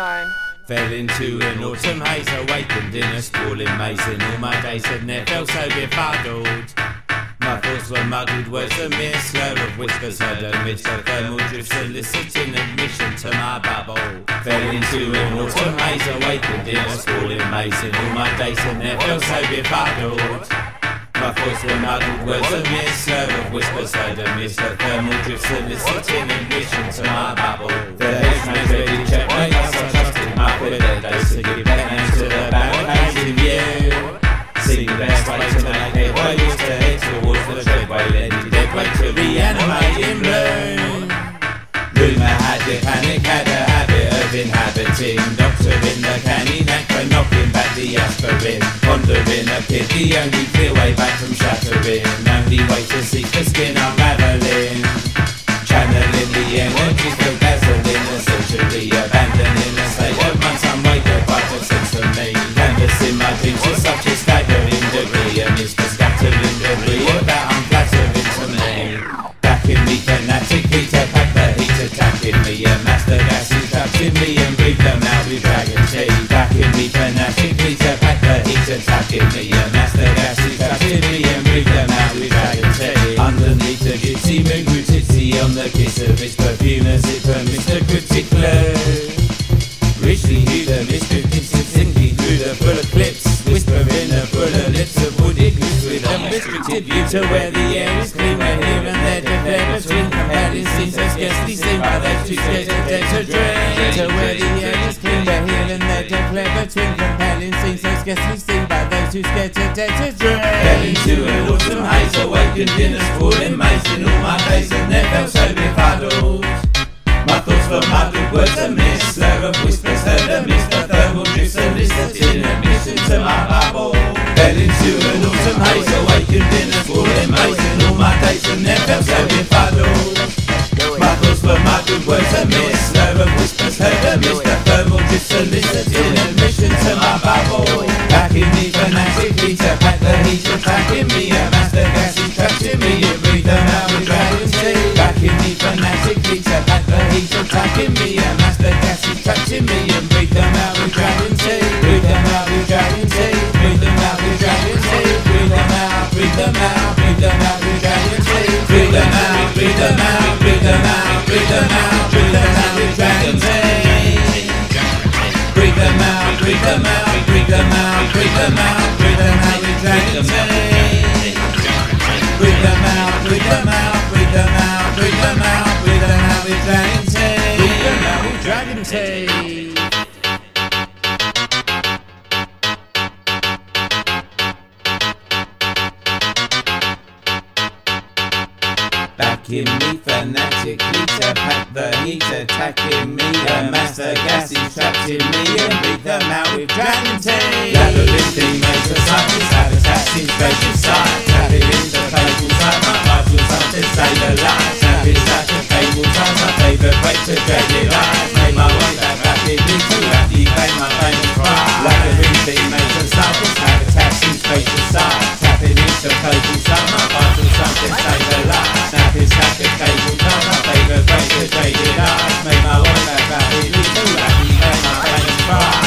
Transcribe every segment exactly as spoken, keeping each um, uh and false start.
line. Fell into an autumn haze, awakened in a sprawling maze, and all my days had never felt so befuddled. My thoughts were muddled, words a mere slur of whispers heard amidst the thermal drifts, soliciting admission to my bubble. Fell into an autumn haze, awakened in a sprawling maze, and all my days had never felt so befuddled. My thoughts were muddled, words a mere slur of whispers heard amidst the thermal drifts, soliciting admission to my bubble. The headsman's ready checkmate, I trusted my fiddler days to give their names to the barricades in view. See the best way to make headway was to head towards the treadway, lending deadway to reanimating bloom. Rumour had it, panic had a habit of inhabiting, doctoring the canny neck for knocking back the aspirin, pondering a pit, the only clear way back from shattering, only way to seek the skin unravelling, channeling the energy for gasoline, essentially abandoning a state of months unwavered by the sense of me, canvassing my dreams to such a staggering degree, and it's the scattering debris of that unflattering to me. Backing me fanatically to pack the heat, attacking me, and master gases trapping me and breathe them out with dragon tea. Backing me fanatically to pack the heat, attacking me, and master gases trapping me and breathe them out with dragon tea. Underneath the gypsy moon grew tipsy on the kiss of its perfume as it permits the cryptic glow. Richly knew the mystery, sinking through the full eclipse, whispering the fuller lips of wooded goose with a restricted view to where the air is clean, where here and there declare between compelling scenes so scarcely seen by those too scared to dare to dream. To where the air is clean, where here and there declare between compelling scenes so scarcely seen by those too scared to dare to dream. Fell into an autumn haze, awakened in a sprawling maze, in all my days and never felt so befuddled. My thoughts were muddled, words a mere slur of whispers heard amidst the thermal drifts, soliciting admission to my bubble. Fell into an autumn haze, awakened in a sprawling maze, in all my days and never felt so befuddled. My thoughts were muddled, words a mere slur of whispers heard amidst the thermal drifts, soliciting admission to my bubble. Backing me fanatically to pack the heat, attacking me, a master gas is trapped in me, and breathe them out with dragon tea. Backing me fanatically to pack the heat, attacking me, a master gas is trapped in me, and breathe them out with dragon tea. Breathe them out with dragon tea. Breathe them out with dragon tea. Breathe them out, breathe them out, breathe them out with dragon tea. Breathe them out, breathe them out, breathe them out, breathe them out, breathe them out with dragon tea. Breathe them out, breathe them out, breathe them out, breathe them out, breathe them out with dragon tea. Breathe them out, breathe them out, breathe them out, breathe them out, breathe them out with dragon tea. Breathe them out with dragon tea. Backing me fanatically to pack the heat, attacking me, a master gas is trapped in me, and breathe them out with dragon tea. Labyrinthine makes a cycle, habitats in spacious sight, tapping into playful side, my vitals up to save the light. Snapping like a cable ties, my favourite break to dreaded eyes. Made my way back rapidly to rapidly claim my famous pride. Labyrinthine makes a cycle, habitats in spacious sight, tapping into playful side, my vitals up to save the light. Snapping like a cable ties, my favourite break to dreaded eyes. Made my way back rapidly to rapidly claim my famous pride.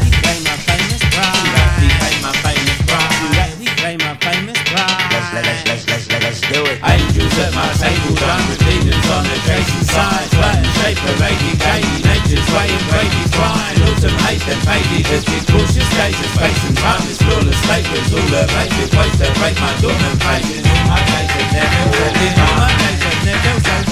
Angels at my table, done with demons on the chasing side. Flat and shape, paraded gaily, nature's way and bravely twine. Autumn haze then faded as with cautious gaze of space and time. This flawless state was all the place with ways to break my dormant faces. My days had never felt in all my days had never felt so